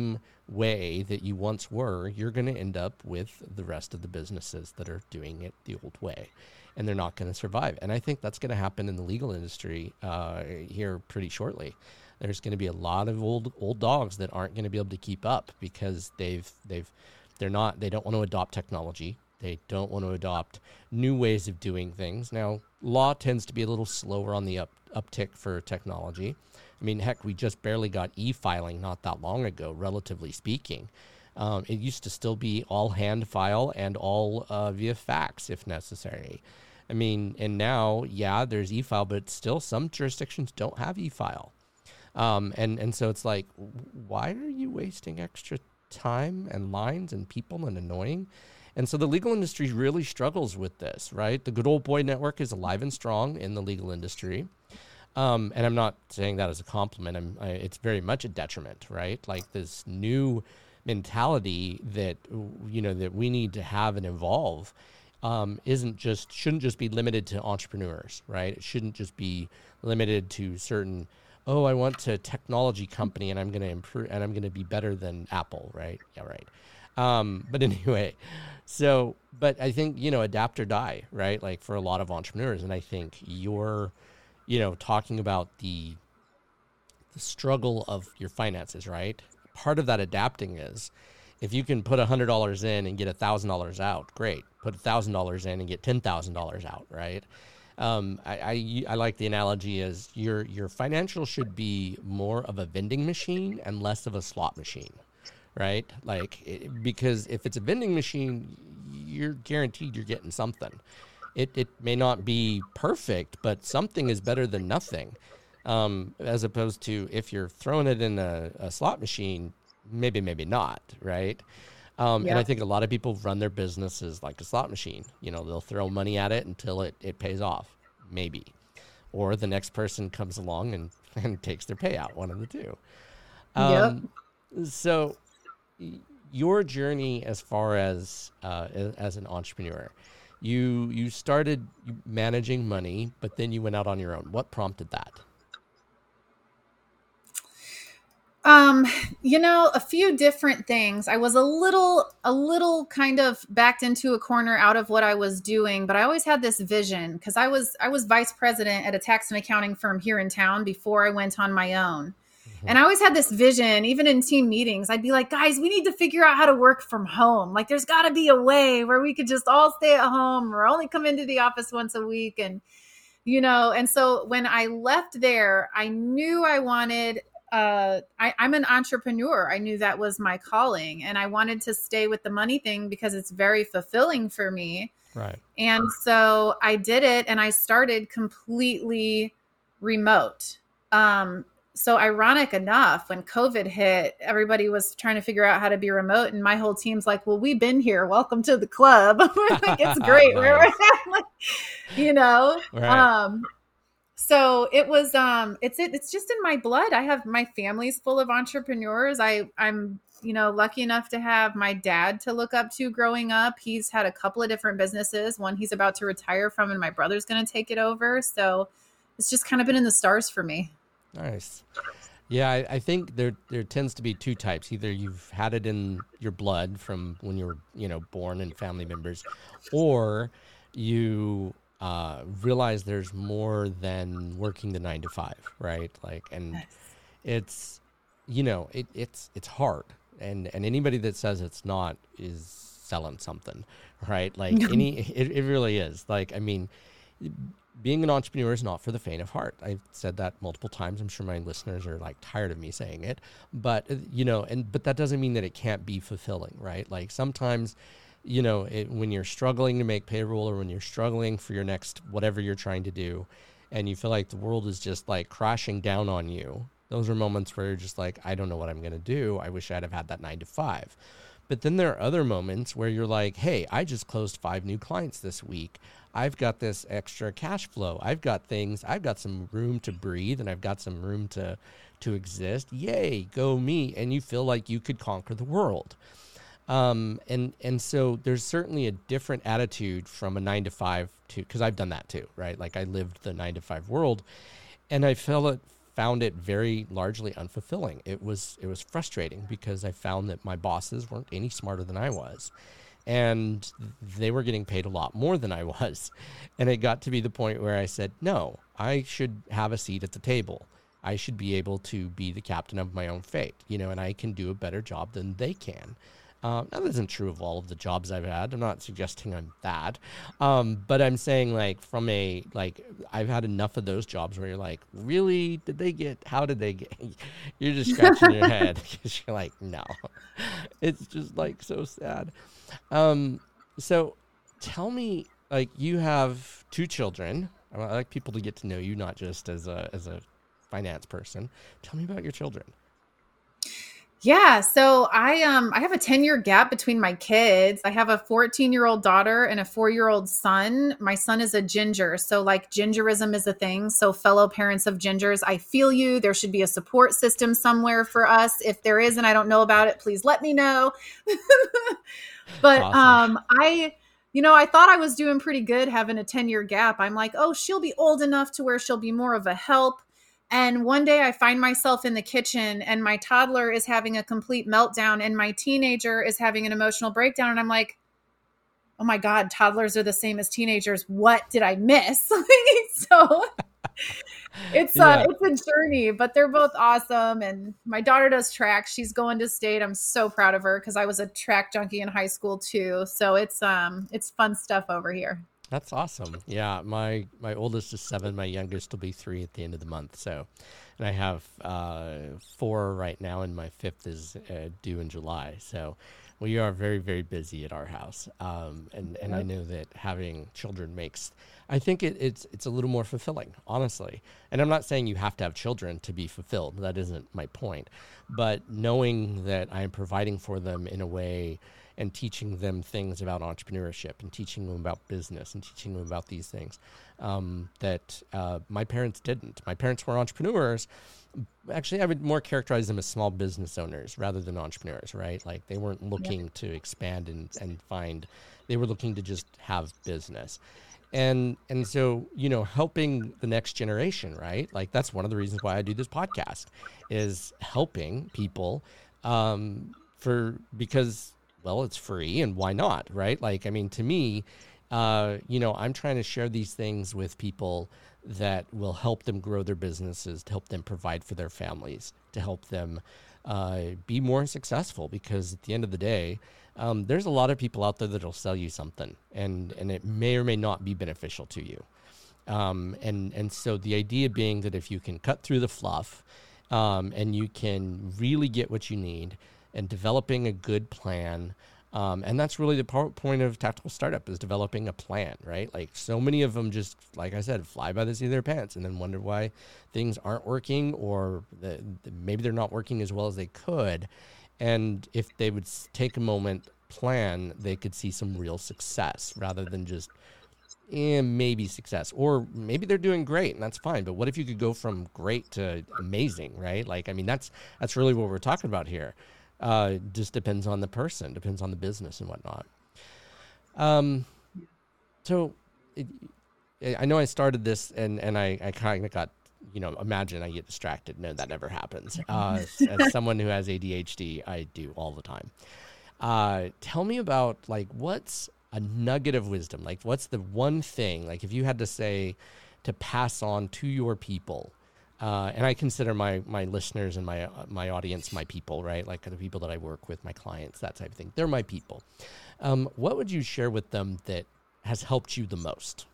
way that you once were, you're going to end up with the rest of the businesses that are doing it the old way, and they're not going to survive. And I think that's going to happen in the legal industry uh, here pretty shortly. There's going to be a lot of old old dogs that aren't going to be able to keep up because they've they've they're not they don't want to adopt technology. They don't want to adopt new ways of doing things. Now, law tends to be a little slower on the up uptick for technology. I mean, heck, we just barely got e-filing not that long ago, relatively speaking. Um, it used to still be all hand file and all uh, via fax if necessary. I mean, and now, yeah, there's e-file, but still some jurisdictions don't have e-file. Um, and, and so it's like, why are you wasting extra time and lines and people and annoying? And so the legal industry really struggles with this, right? The Good Old Boy Network is alive and strong in the legal industry. Um, and I'm not saying that as a compliment. I'm, I, it's very much a detriment, right? Like this new mentality that, you know, that we need to have and evolve um, isn't just, shouldn't just be limited to entrepreneurs, right? It shouldn't just be limited to certain, oh, I want to technology company and I'm going to improve and I'm going to be better than Apple, right? Yeah, right. Um, but anyway, so, but I think, you know, adapt or die, right? Like for a lot of entrepreneurs. And I think you're, you know, talking about the, the struggle of your finances, right? Part of that adapting is if you can put a hundred dollars in and get a thousand dollars out, great. Put a thousand dollars in and get ten thousand dollars out, right? Um, I, I, I like the analogy as your, your financial should be more of a vending machine and less of a slot machine. Right? Like, it, because if it's a vending machine, you're guaranteed you're getting something. It it may not be perfect, but something is better than nothing. Um, as opposed to if you're throwing it in a, a slot machine, maybe, maybe not, right? Um, Yeah. And I think a lot of people run their businesses like a slot machine. You know, they'll throw money at it until it, it pays off, maybe. Or the next person comes along and, and takes their payout, one of the two. Um, yep. So your journey as far as uh, as an entrepreneur, you you started managing money, but then you went out on your own. What prompted that? Um, you know, a few different things. I was a little, a little kind of backed into a corner out of what I was doing, but I always had this vision because I was, I was vice president at a tax and accounting firm here in town before I went on my own. And I always had this vision, even in team meetings, I'd be like, guys, we need to figure out how to work from home. Like there's got to be a way where we could just all stay at home or only come into the office once a week. And, you know, and so when I left there, I knew I wanted, uh, I, I'm an entrepreneur. I knew that was my calling and I wanted to stay with the money thing because it's very fulfilling for me. Right. And so I did it and I started completely remote. Um, So ironic enough, when COVID hit, everybody was trying to figure out how to be remote. And my whole team's like, well, we've been here. Welcome to the club. Like, it's great. Nice. Like, you know? Right. Um, so it was, um, it's, it, it's just in my blood. I have, my family's full of entrepreneurs. I, I'm, you know, lucky enough to have my dad to look up to growing up. He's had a couple of different businesses. One he's about to retire from, and my brother's going to take it over. So it's just kind of been in the stars for me. Nice. Yeah, I, I think there there tends to be two types. Either you've had it in your blood from when you were, you know, born and family members, or you uh, realize there's more than working the nine to five, right? Like, and yes. it's, you know, it, it's it's hard, and and anybody that says it's not is selling something, right? Like any, it, it really is. Like, I mean. Being an entrepreneur is not for the faint of heart. I've said that multiple times. I'm sure my listeners are like tired of me saying it, but you know, and, but that doesn't mean that it can't be fulfilling, right? Like sometimes, you know, it, when you're struggling to make payroll or when you're struggling for your next, whatever you're trying to do, and you feel like the world is just like crashing down on you. Those are moments where you're just like, I don't know what I'm going to do. I wish I'd have had that nine to five. But then there are other moments where you're like, hey, I just closed five new clients this week. I've got this extra cash flow. I've got things, I've got some room to breathe and I've got some room to, to exist. Yay, go me. And you feel like you could conquer the world. Um, and, and so there's certainly a different attitude from a nine to five to, cause I've done that too, right? Like I lived the nine to five world and I felt it, found it very largely unfulfilling. It was it was frustrating because I found that my bosses weren't any smarter than I was, and they were getting paid a lot more than I was. And it got to be the point where I said, no, I should have a seat at the table. I should be able to be the captain of my own fate, you know, and I can do a better job than they can. Um, that isn't true of all of the jobs I've had. I'm not suggesting I'm that. Um, but I'm saying, like, from a, like, I've had enough of those jobs where you're like, really? Did they get, how did they get? You're just scratching your head because you're like, no. It's just, like, so sad. Um, so tell me, like, you have two children. I like people to get to know you, not just as a, as a finance person. Tell me about your children. Yeah. So I um I have a ten year gap between my kids. I have a fourteen year old daughter and a four year old son. My son is a ginger. So like gingerism is a thing. So fellow parents of gingers, I feel you. There should be a support system somewhere for us. If there is and I don't know about it, please let me know. But awesome. um I you know, I thought I was doing pretty good having a ten year gap. I'm like, oh, she'll be old enough to where she'll be more of a help. And one day I find myself in the kitchen and my toddler is having a complete meltdown and my teenager is having an emotional breakdown. And I'm like, oh my God, toddlers are the same as teenagers. What did I miss? So it's yeah. uh, it's a journey, but they're both awesome. And my daughter does track. She's going to state. I'm so proud of her because I was a track junkie in high school too. So it's um it's fun stuff over here. That's awesome. Yeah, my my oldest is seven. My youngest will be three at the end of the month. So, and I have uh, four right now, and my fifth is uh, due in July. So, we are very, very busy at our house. Um, and and I know that having children makes, I think it, it's it's a little more fulfilling, honestly. And I'm not saying you have to have children to be fulfilled. That isn't my point. But knowing that I am providing for them in a way and teaching them things about entrepreneurship and teaching them about business and teaching them about these things um, that uh, my parents didn't. My parents were entrepreneurs. Actually, I would more characterize them as small business owners rather than entrepreneurs, right? Like they weren't looking yeah. to expand and, and find, they were looking to just have business. And and so, you know, helping the next generation, right? Like that's one of the reasons why I do this podcast is helping people um, for, because well, it's free and why not, right? Like, I mean, to me, uh, you know, I'm trying to share these things with people that will help them grow their businesses, to help them provide for their families, to help them uh, be more successful. Because at the end of the day, um, there's a lot of people out there that'll sell you something and, and it may or may not be beneficial to you. Um, and, and so the idea being that if you can cut through the fluff um, and you can really get what you need, and developing a good plan. Um, and that's really the po- point of Tactical Startup is developing a plan, right? Like so many of them just, like I said, fly by the seat of their pants and then wonder why things aren't working or the, the, maybe they're not working as well as they could. And if they would take a moment, plan, they could see some real success rather than just eh, maybe success. Or maybe they're doing great and that's fine. But what if you could go from great to amazing, right? Like, I mean, that's that's really what we're talking about here. Uh, just depends on the person, depends on the business and whatnot. Um, so it, I know I started this and, and I, I kind of got, you know, imagine I get distracted. No, that never happens. Uh, as someone who has A D H D, I do all the time. Uh, tell me about like, what's a nugget of wisdom? Like what's the one thing, like if you had to say to pass on to your people, Uh, and I consider my my listeners and my uh, my audience my people, right? Like the people that I work with, my clients, that type of thing. They're my people. Um, what would you share with them that has helped you the most?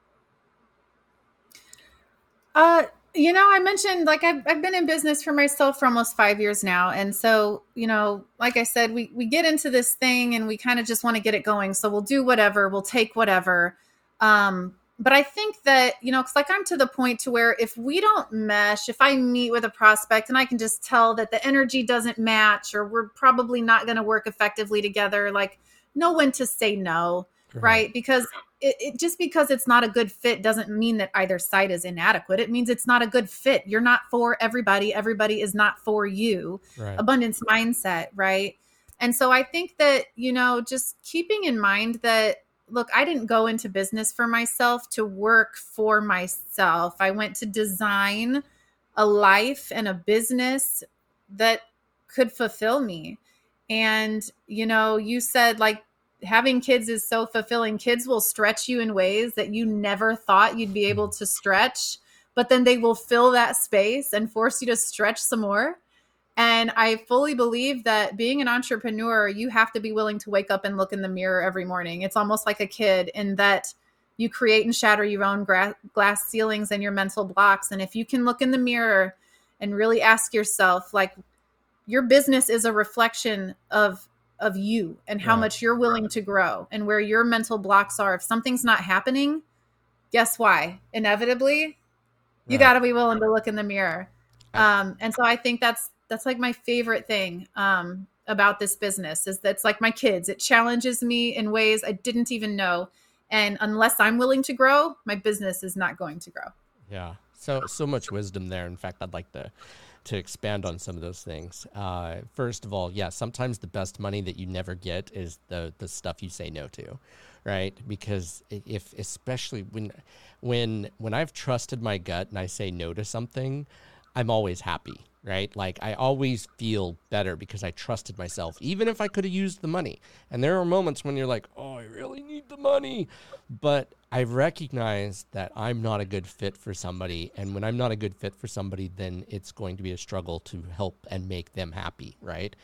Uh, you know, I mentioned like I've I've been in business for myself for almost five years now, and so you know, like I said, we we get into this thing and we kind of just want to get it going. So we'll do whatever, we'll take whatever. Um, But I think that, you know, cause like I'm to the point to where if we don't mesh, if I meet with a prospect and I can just tell that the energy doesn't match or we're probably not going to work effectively together, like know when to say no, right? right? Because it, it just because it's not a good fit doesn't mean that either side is inadequate. It means it's not a good fit. You're not for everybody. Everybody is not for you. Right. Abundance mindset, right? And so I think that, you know, just keeping in mind that, look, I didn't go into business for myself to work for myself. I went to design a life and a business that could fulfill me. And, you know, you said like having kids is so fulfilling. Kids will stretch you in ways that you never thought you'd be able to stretch, but then they will fill that space and force you to stretch some more. And I fully believe that being an entrepreneur, you have to be willing to wake up and look in the mirror every morning. It's almost like a kid in that you create and shatter your own gra- glass ceilings and your mental blocks. And if you can look in the mirror and really ask yourself, like, your business is a reflection of of you and how Right. much you're willing to grow and where your mental blocks are. If something's not happening, guess why? Inevitably, you Right. got to be willing to look in the mirror. I- Um, and so I think that's that's like my favorite thing um, about this business is that's like my kids. It challenges me in ways I didn't even know. And unless I'm willing to grow, my business is not going to grow. Yeah. So so much wisdom there. In fact, I'd like to to expand on some of those things. Uh, first of all, yeah, sometimes the best money that you never get is the the stuff you say no to, right? Because if especially when when when I've trusted my gut and I say no to something, I'm always happy, right? Like I always feel better because I trusted myself, even if I could have used the money. And there are moments when you're like, oh, I really need the money. But I recognize that I'm not a good fit for somebody. And when I'm not a good fit for somebody, then it's going to be a struggle to help and make them happy, right?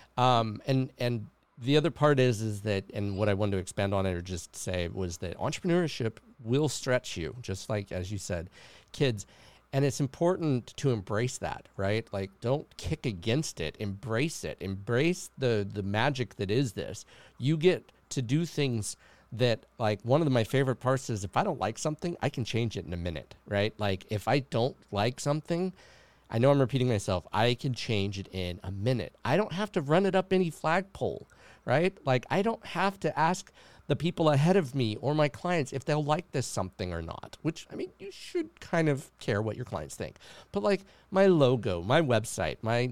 Um, and and the other part is, is that, and what I wanted to expand on it or just say was that entrepreneurship will stretch you, just like, as you said, kids. And it's important to embrace that, right? Like, don't kick against it. Embrace it. Embrace the the magic that is this. You get to do things that, like, one of the, my favorite parts is if I don't like something, I can change it in a minute, right? Like, if I don't like something, I know I'm repeating myself, I can change it in a minute. I don't have to run it up any flagpole, right? Like, I don't have to ask the people ahead of me or my clients if they'll like this something or not, which, I mean, you should kind of care what your clients think. But like my logo, my website, my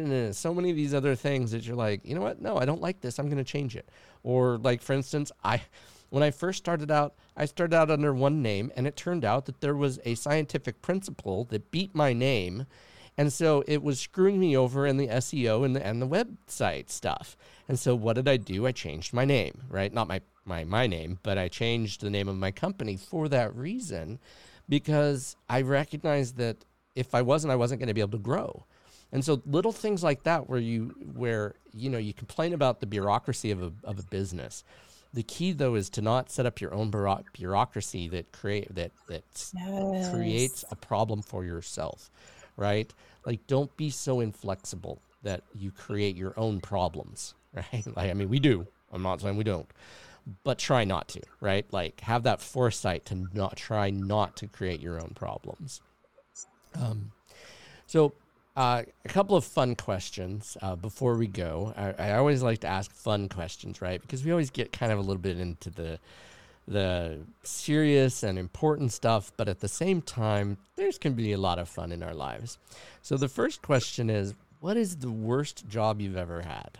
so many of these other things that you're like, you know what? No, I don't like this. I'm going to change it. Or like, for instance, I, when I first started out, I started out under one name, and it turned out that there was a scientific principle that beat my name. And so it was screwing me over in the S E O and the, and the website stuff. And so what did I do? I changed my name, right? Not my, my, my name, but I changed the name of my company for that reason, because I recognized that if I wasn't, I wasn't going to be able to grow. And so little things like that where you, where, you know, you complain about the bureaucracy of a, of a business. The key, though, is to not set up your own bureau- bureaucracy that create that that Yes. creates a problem for yourself, right? Like, don't be so inflexible that you create your own problems, right? Like, I mean, we do. I'm not saying we don't, but try not to, right? Like, have that foresight to not try not to create your own problems. Um, so. Uh, a couple of fun questions uh, before we go. I, I always like to ask fun questions, right? Because we always get kind of a little bit into the the serious and important stuff, but at the same time, there's can be a lot of fun in our lives. So the first question is, what is the worst job you've ever had?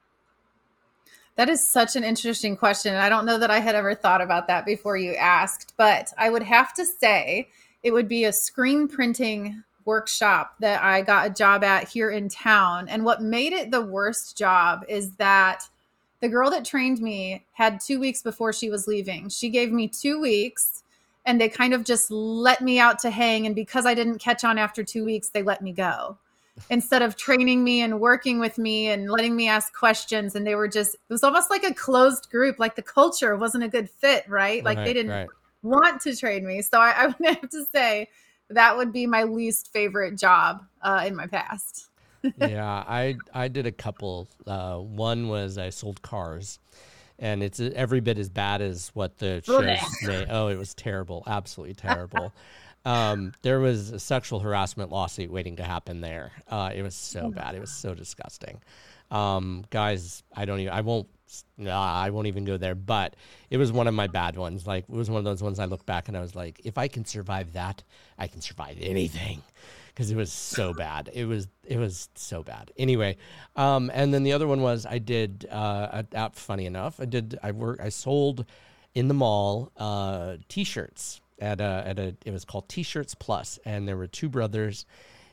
That is such an interesting question. I don't know that I had ever thought about that before you asked, but I would have to say it would be a screen printing workshop that I got a job at here in town. And what made it the worst job is that the girl that trained me had two weeks before she was leaving. She gave me two weeks and they kind of just let me out to hang. And because I didn't catch on after two weeks, they let me go instead of training me and working with me and letting me ask questions. And they were just, it was almost like a closed group. Like the culture wasn't a good fit, right? Like Right, they didn't right. want to train me. So I, I would have to say, that would be my least favorite job uh, in my past. Yeah, I I did a couple. Uh, one was I sold cars, and it's every bit as bad as what the show's name. Oh, it was terrible, absolutely terrible. um, there was a sexual harassment lawsuit waiting to happen there. Uh, it was so bad. It was so disgusting. Um, guys, I don't even. I won't. Nah, I won't even go there. But it was one of my bad ones. Like, it was one of those ones I look back and I was like, if I can survive that, I can survive anything, because it was so bad. It was it was so bad. Anyway, um, and then the other one was I did. Uh, uh, funny enough, I did. I work. I sold in the mall uh, T-shirts at a at a. It was called T-shirts Plus, and there were two brothers.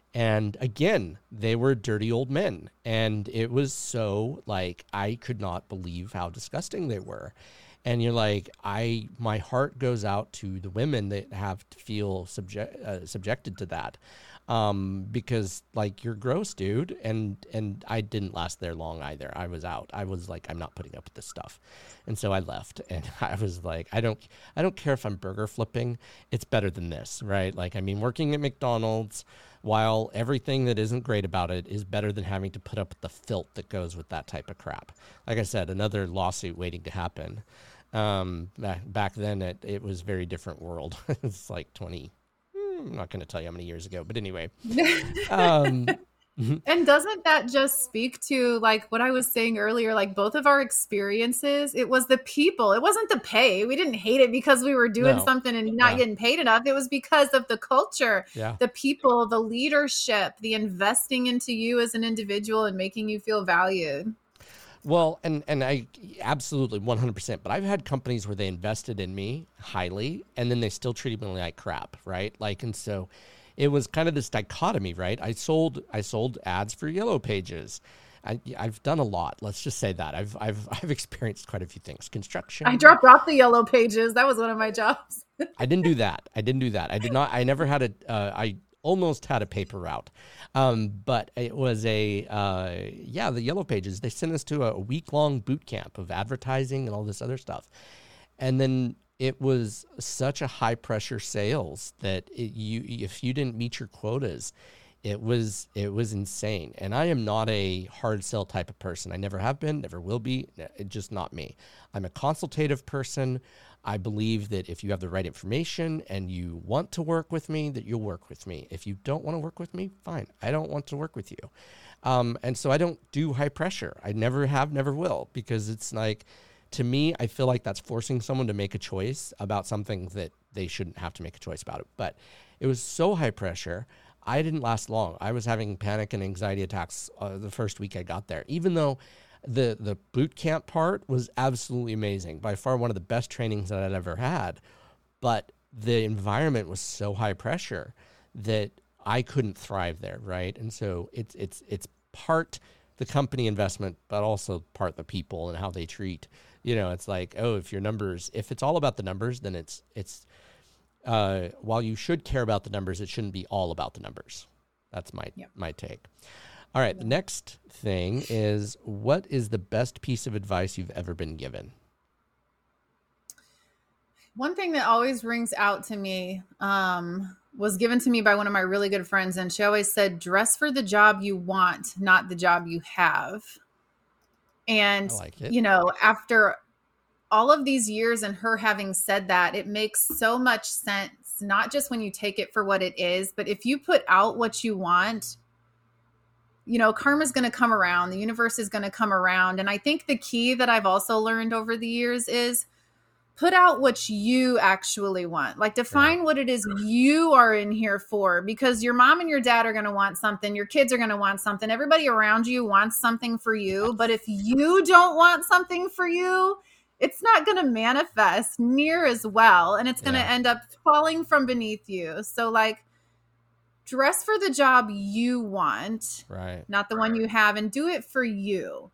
And again, they were dirty old men. And it was so like, I could not believe how disgusting they were. And you're like, I, my heart goes out to the women that have to feel subject, uh, subjected to that. Um, because like, you're gross, dude. And, and I didn't last there long either. I was out. I was like, I'm not putting up with this stuff. And so I left, and I was like, I don't, I don't care if I'm burger flipping. It's better than this, right? Like, I mean, working at McDonald's, while everything that isn't great about it is better than having to put up with the filth that goes with that type of crap. Like I said, another lawsuit waiting to happen. Um, back, back then it, it was a very different world. It's like twenty, I'm not going to tell you how many years ago, but anyway. um, And doesn't that just speak to like what I was saying earlier, like both of our experiences, it was the people, it wasn't the pay. We didn't hate it because we were doing No. something and not Yeah. getting paid enough. It was because of the culture, Yeah. the people, the leadership, the investing into you as an individual and making you feel valued. Well, and, and I absolutely one hundred percent, but I've had companies where they invested in me highly and then they still treated me like crap. Right. Like, and so it was kind of this dichotomy, right? I sold, I sold ads for Yellow Pages. I, I've done a lot. Let's just say that I've, I've, I've experienced quite a few things. Construction. I dropped off the Yellow Pages. That was one of my jobs. I didn't do that. I didn't do that. I did not, I never had a, uh, I almost had a paper route. Um, but it was a, uh, yeah, the Yellow Pages, they sent us to a week long boot camp of advertising and all this other stuff. And then it was such a high pressure sales that it, you, if you didn't meet your quotas, it was, it was insane. And I am not a hard sell type of person. I never have been, never will be. It's just not me. I'm a consultative person. I believe that if you have the right information and you want to work with me, that you'll work with me. If you don't want to work with me, fine. I don't want to work with you. Um, and so I don't do high pressure. I never have, never will, because it's like, to me, I feel like that's forcing someone to make a choice about something that they shouldn't have to make a choice about it. But it was so high pressure. I didn't last long. I was having panic and anxiety attacks uh, the first week I got there, even though the the boot camp part was absolutely amazing. By far one of the best trainings that I'd ever had. But the environment was so high pressure that I couldn't thrive there, right? And so it's it's it's part the company investment, but also part the people and how they treat. You know, it's like, oh, if your numbers, if it's all about the numbers, then it's it's uh, while you should care about the numbers, it shouldn't be all about the numbers. That's my Yep. my take. All right, the next thing is, what is the best piece of advice you've ever been given? One thing that always rings out to me um, was given to me by one of my really good friends. And she always said, dress for the job you want, not the job you have. And, I like it. you know, after all of these years and her having said that, it makes so much sense, not just when you take it for what it is, but if you put out what you want, you know, karma's going to come around. The universe is going to come around. And I think the key that I've also learned over the years is put out what you actually want. Like define Yeah. what it is you are in here for, because your mom and your dad are going to want something. Your kids are going to want something. Everybody around you wants something for you. But if you don't want something for you, it's not going to manifest near as well. And it's going to Yeah. end up falling from beneath you. So like, dress for the job you want, Right. not the one you have, and do it for you.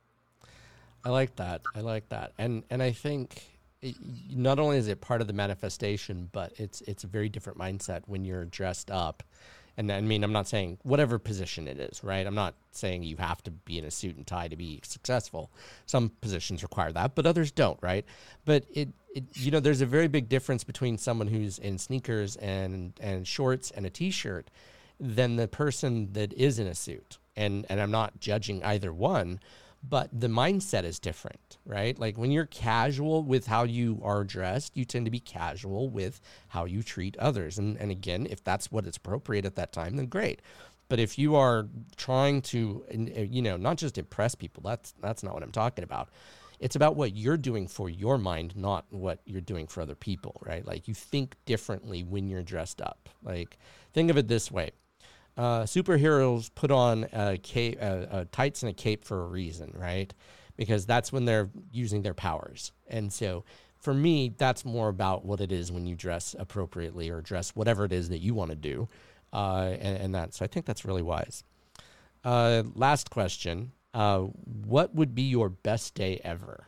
I like that. I like that. And and I think it, not only is it part of the manifestation, but it's it's a very different mindset when you're dressed up. And I mean, I'm not saying whatever position it is, right? I'm not saying you have to be in a suit and tie to be successful. Some positions require that, but others don't, right? But it, it you know, there's a very big difference between someone who's in sneakers and and shorts and a t-shirt than the person that is in a suit. And and I'm not judging either one, but the mindset is different, right? Like when you're casual with how you are dressed, you tend to be casual with how you treat others. And and again, if that's what is appropriate at that time, then great. But if you are trying to, you know, not just impress people, that's that's not what I'm talking about. It's about what you're doing for your mind, not what you're doing for other people, right? Like you think differently when you're dressed up. Like think of it this way. Uh, superheroes put on a cape, uh, uh, tights and a cape for a reason, right? Because that's when they're using their powers. And so for me, that's more about what it is when you dress appropriately or dress whatever it is that you want to do. uh, and, and that. So I think that's really wise. Uh, last question. Uh, what would be your best day ever?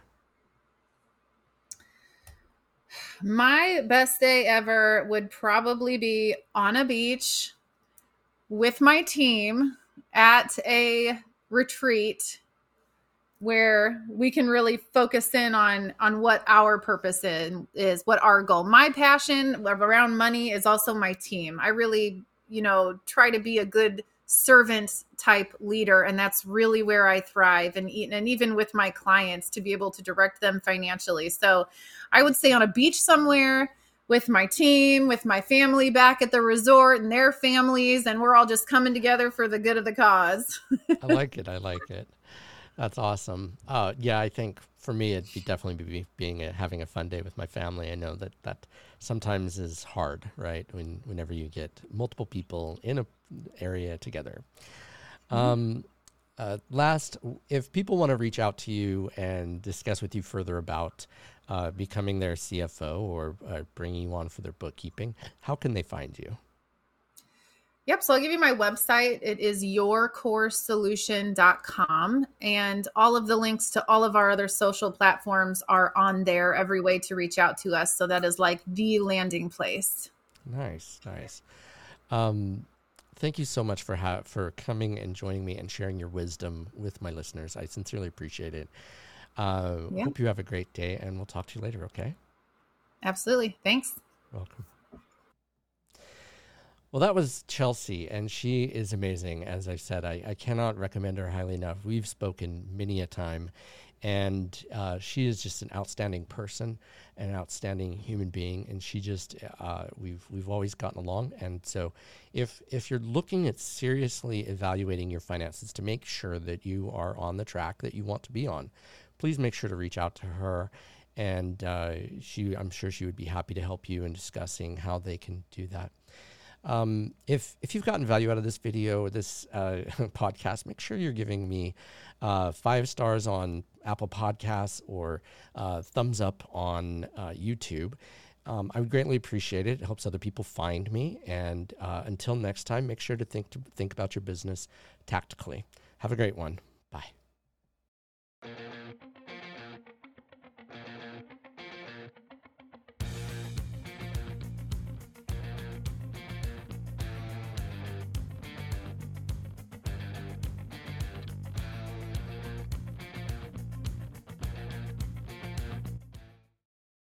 My best day ever would probably be on a beach with my team at a retreat where we can really focus in on on what our purpose is, is what our goal. My passion around money is also my team. I really, you know, try to be a good servant type leader, and that's really where I thrive, and and even with my clients, to be able to direct them financially. So I would say on a beach somewhere with my team, with my family back at the resort and their families, and we're all just coming together for the good of the cause. I like it. I like it. That's awesome. Uh, yeah, I think for me, it'd be definitely be being a, having a fun day with my family. I know that that sometimes is hard, right? When whenever you get multiple people in a area together. Mm-hmm. Um, uh, last, if people want to reach out to you and discuss with you further about uh, becoming their C F O or uh, bringing you on for their bookkeeping, how can they find you? Yep. So I'll give you my website. It is your core solution dot com. And all of the links to all of our other social platforms are on there, every way to reach out to us. So that is like the landing place. Nice, nice. Um, thank you so much for ha- for coming and joining me and sharing your wisdom with my listeners. I sincerely appreciate it. Uh, yeah. Hope you have a great day, and we'll talk to you later, okay? Absolutely. Thanks. Welcome. Well, that was Chelsea, and she is amazing. As I said, I, I cannot recommend her highly enough. We've spoken many a time, and uh, she is just an outstanding person, an outstanding human being, and she just uh, we've we've always gotten along. And so, if if you're looking at seriously evaluating your finances to make sure that you are on the track that you want to be on, please make sure to reach out to her. And uh, she, I'm sure she would be happy to help you in discussing how they can do that. Um, if, if you've gotten value out of this video or this uh, podcast, make sure you're giving me uh, five stars on Apple Podcasts or uh, thumbs up on uh, YouTube. Um, I would greatly appreciate it. It helps other people find me. And uh, until next time, make sure to think to think about your business tactically. Have a great one.